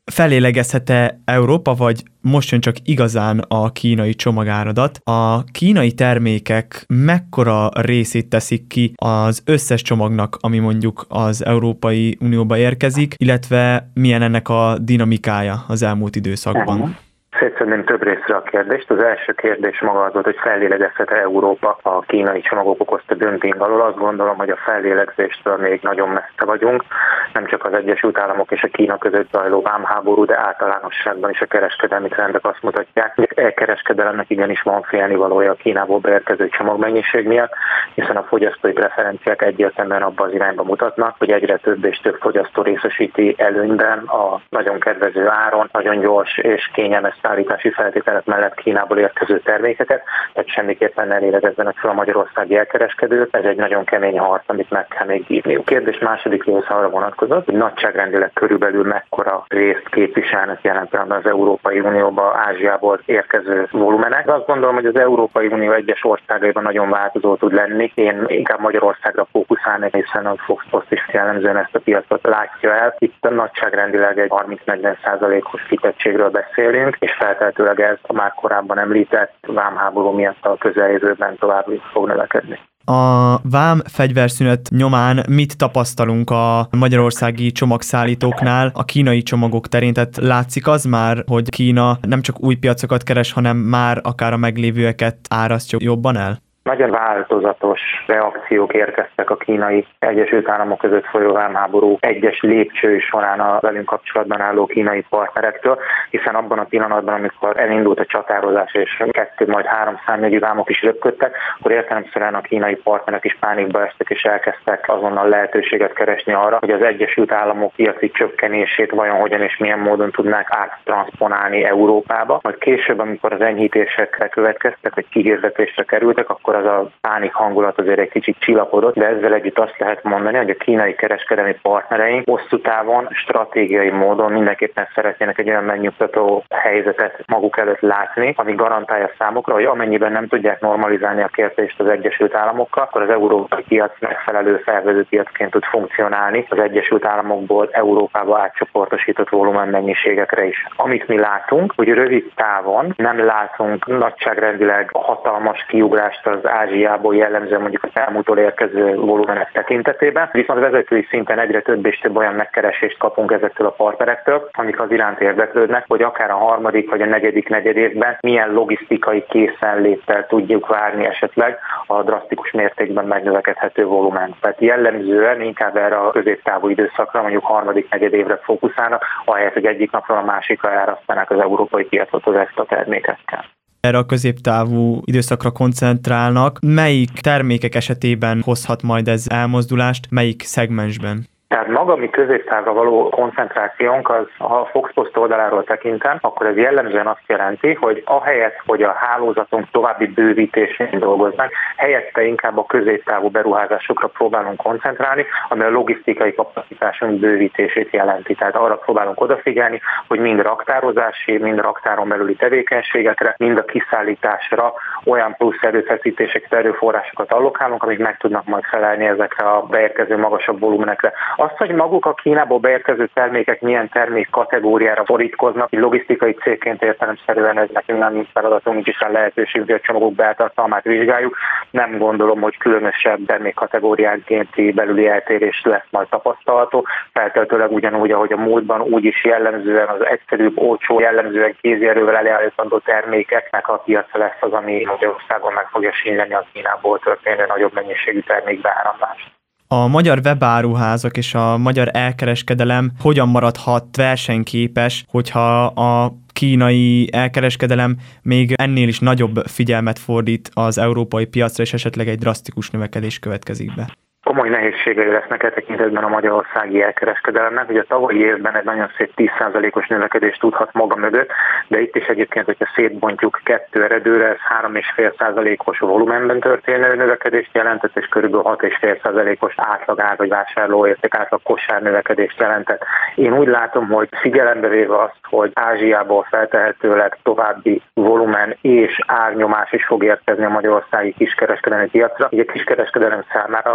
Fellélegezhet-e Európa, vagy most jön csak igazán a kínai csomagáradat? A kínai termékek mekkora részét teszik ki az összes csomagnak, ami mondjuk az Európai Unióba érkezik, illetve milyen ennek a dinamikája az elmúlt időszakban? Szétszedném több részre a kérdést. Az első kérdés maga az volt, hogy fellélegezhet-e Európa a kínai csomagok okozta dömping alól. Azt gondolom, hogy a fellélegzéstől még nagyon messze vagyunk. Nem csak az Egyesült Államok és a Kína között zajló vámháború, de általánosságban is a kereskedelmi trendek azt mutatják, hogy a kereskedelemnek igenis van félnivalója a Kínából beérkező csomagmennyiség miatt, hiszen a fogyasztói preferenciák egyértelműen abban az irányba mutatnak, hogy egyre több és több fogyasztó részesíti előnyben a nagyon kedvező áron, nagyon gyors és kényelmes szállítási feltételek mellett Kínából érkező termékeket, tehát semmiképpen ne lélegezzenek fel a magyarországi elkereskedők. Ez egy nagyon kemény harc, amit meg kell még vívniuk. Kérdés második része arra vonatkozott, hogy nagyságrendileg körülbelül mekkora részt képviselnek jelen pillanatban az Európai Unióba, Ázsiából érkező volumenek. Azt gondolom, hogy az Európai Unió egyes országaiban nagyon változó tud lenni. Én inkább Magyarországra fókuszálnék, hiszen a Fox Post is jellemzően ezt a piacot látja el. Itt nagyságrendileg egy 30-40%-os kitettségről beszélünk, és feltehetőleg ez a már korábban említett vámháború miatt a közeljövőben tovább fog növekedni. A vám fegyverszünet nyomán mit tapasztalunk a magyarországi csomagszállítóknál a kínai csomagok terén? Tehát látszik az már, hogy Kína nem csak új piacokat keres, hanem már akár a meglévőeket árasztja jobban el? Nagyon változatos reakciók érkeztek a kínai Egyesült Államok között folyó vámháború egyes lépcsői során a velünk kapcsolatban álló kínai partnerektől, hiszen abban a pillanatban, amikor elindult a csatározás és 2, majd 3 számjegyű vámok is röpködtek, akkor értelemszerűen a kínai partnerek is pánikba estek és elkezdtek azonnal lehetőséget keresni arra, hogy az Egyesült Államok piaci csökkenését vajon hogyan és milyen módon tudnák áttranszponálni Európába. Majd később, amikor az enyhítésekre következtek, vagy kihirdetésre kerültek, akkor az a pánik hangulat azért egy kicsit csillapodott, de ezzel együtt azt lehet mondani, hogy a kínai kereskedelmi partnereink hosszú távon, stratégiai módon mindenképpen szeretnének egy olyan megnyugtató helyzetet maguk előtt látni, ami garantálja számukra, hogy amennyiben nem tudják normalizálni a kérdést az Egyesült Államokkal, akkor az európai piac megfelelő felvevő piacként tud funkcionálni az Egyesült Államokból Európába átcsoportosított volumenmennyiségekre is. Amit mi látunk, hogy rövid távon nem látunk nagyságrendileg hatalmas kiugrást az Ázsiából jellemzően mondjuk az elmúltól érkező volumenek tekintetében, viszont vezetői szinten egyre több és több olyan megkeresést kapunk ezektől a partnerektől, amik az iránt érdeklődnek, hogy akár a harmadik vagy a negyedik negyedévben milyen logisztikai készenléttel tudjuk várni esetleg a drasztikus mértékben megnövekedhető volumen. Tehát jellemzően inkább erre a középtávú időszakra, mondjuk harmadik negyedévre fókuszálnak, ahelyett, hogy egyik napról a másikra árasztanák az európai piacot az ezt a termékekkel. Erre a középtávú időszakra koncentrálnak. Melyik termékek esetében hozhat majd ez elmozdulást, melyik szegmensben? Tehát maga mi középtávra való koncentrációnk, az, ha a Fox Post oldaláról tekintem, akkor ez jellemzően azt jelenti, hogy ahelyett, hogy a hálózatunk további bővítésén dolgoznak, helyette inkább a középtávú beruházásokra próbálunk koncentrálni, ami a logisztikai kapacitásunk bővítését jelenti. Tehát arra próbálunk odafigyelni, hogy mind raktározási, mind raktáron belüli tevékenységekre, mind a kiszállításra olyan plusz erőfeszítéseket, erőforrásokat allokálunk, amik meg tudnak majd felelni ezekre a beérkező magasabb volumenekre. Azt, hogy maguk a Kínából beérkező termékek milyen termék kategóriára borítkoznak, logisztikai cégként értelemszerűen ez nekünk nem feladatunk, nincs is lehetőség, hogy a csomagok beltartalmát vizsgáljuk. Nem gondolom, hogy különösebb termékkategóriánkénti belüli eltérés lesz majd tapasztalható. Feltehetőleg ugyanúgy, ahogy a múltban, úgyis jellemzően az egyszerűbb, olcsó, jellemzően kézierővel előállítandó termékeknek a piaca lesz az, ami Magyarországon meg fogja sínyleni a Kínából történő nagyobb mennyiségű termékbeáramlást. A magyar webáruházak és a magyar elkereskedelem hogyan maradhat versenyképes, hogyha a kínai elkereskedelem még ennél is nagyobb figyelmet fordít az európai piacra, és esetleg egy drasztikus növekedés következik be? Komoly nehézségei lesznek e tekintetben a magyarországi elkereskedelemnek. Ugye a tavalyi évben egy nagyon szép 10%-os növekedést tudhat maga mögött, de itt is egyébként, hogyha szétbontjuk 2 eredőre, ez 3,5%-os volumenben történő növekedést jelentett, és kb. 6,5%-os átlagár vagy vásárlóérték átlag kosár növekedést jelentett. Én úgy látom, hogy figyelembe véve azt, hogy Ázsiából feltehetőleg további volumen és árnyomás is fog érkezni a magyarországi kiskereskedelmi piacra, ugye a kiskereskedelem számára az elkiskereskedelmi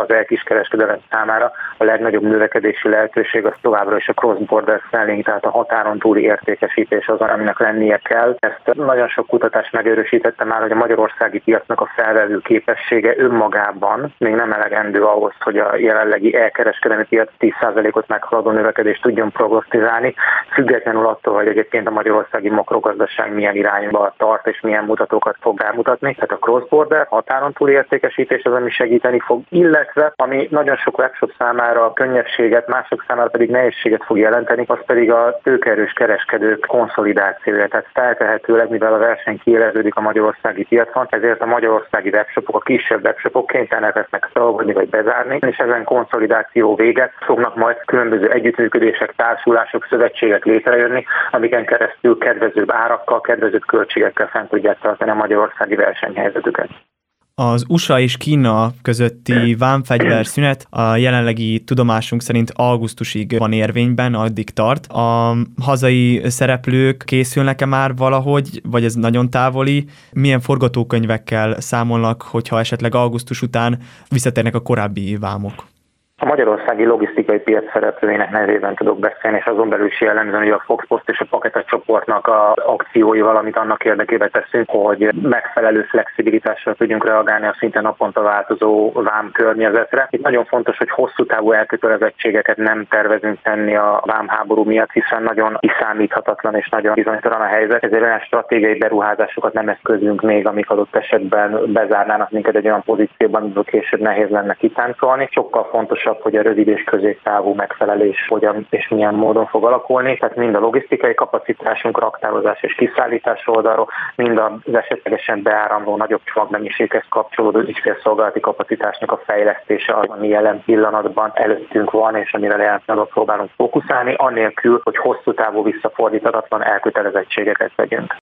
kereskedelem számára a legnagyobb növekedési lehetőség az továbbra is a cross-border selling, tehát a határon túli értékesítés az, aminek lennie kell. Ezt nagyon sok kutatás megerősítette már, hogy a magyarországi piacnak a felvevő képessége önmagában még nem elegendő ahhoz, hogy a jelenlegi elkereskedelmi piac 10%-ot meghaladó növekedést tudjon prognosztizálni, függetlenül attól, hogy egyébként a magyarországi makrogazdaság milyen irányba tart és milyen mutatókat fog elmutatni. Tehát a cross-border határon túli értékesítés az, ami segíteni fog, illetve ami nagyon sok webshop számára könnyebbséget, mások számára pedig nehézséget fog jelenteni, az pedig a tőkeerős kereskedők konszolidációja. Tehát feltehetőleg, mivel a verseny kiéleződik a magyarországi piacon, ezért a magyarországi webshopok, a kisebb webshopok kénytelenek lesznek szalgodni vagy bezárni, és ezen konszolidáció véget fognak majd különböző együttműködések, társulások, szövetségek létrejönni, amiken keresztül kedvezőbb árakkal, kedvezőbb költségekkel fent tudják tartani a magyarországi versenyhelyzetüket. Az USA és Kína közötti vámfegyverszünet a jelenlegi tudomásunk szerint augusztusig van érvényben, addig tart. A hazai szereplők készülnek-e már valahogy, vagy ez nagyon távoli? Milyen forgatókönyvekkel számolnak, hogyha esetleg augusztus után visszatérnek a korábbi vámok? A magyarországi logisztikai piac szereplőinek nevében tudok beszélni, és azon belül is jellemző, hogy a Foxpost és a Paketa csoportnak az akcióival, amit annak érdekében teszünk, hogy megfelelő flexibilitással tudjunk reagálni a szinte naponta változó vámkörnyezetre. Itt nagyon fontos, hogy hosszú távú elkötelezettségeket nem tervezünk tenni a vámháború miatt, hiszen nagyon kiszámíthatatlan és nagyon bizonytalan a helyzet, ezért olyan stratégiai beruházásokat nem eszközünk még, amik adott esetben bezárnának minket egy olyan pozícióban, amiből később nehéz lenne kitáncolni. Sokkal fontosabb, hogy a rövid és középtávú megfelelés hogyan és milyen módon fog alakulni. Tehát mind a logisztikai kapacitásunk, raktározás és kiszállítás oldalról, mind az esetlegesen beáramló nagyobb csomagmennyiséghez kapcsolódó ügyfélszolgálati kapacitásnak a fejlesztése az, ami jelen pillanatban előttünk van, és amire jelen pillanatban próbálunk fókuszálni, annélkül, hogy hosszú távú visszafordíthatatlan elkötelezettségeket vegyünk.